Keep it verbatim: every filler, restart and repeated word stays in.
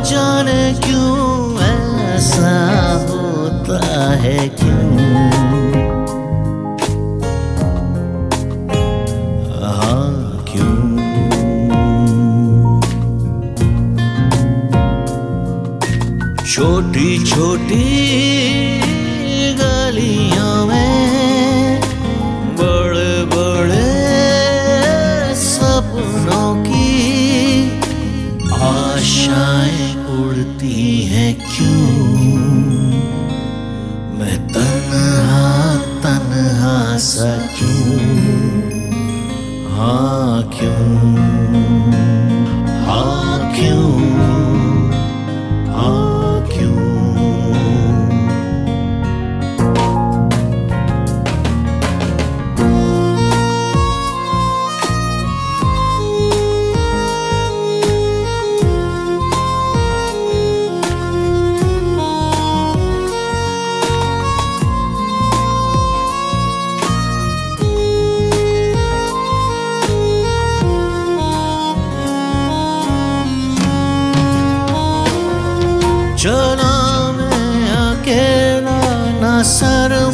जाने क्यों ऐसा होता है, क्यों? हाँ क्यों? छोटी छोटी गलियों में बड़े बड़े सपनों की आशाएं उड़ती हैं, क्यों? मैं तन्हा तन्हा सा क्यों? हाँ क्यों? हाँ क्यों? हाँ क्यों? चला मैं अकेला, न सर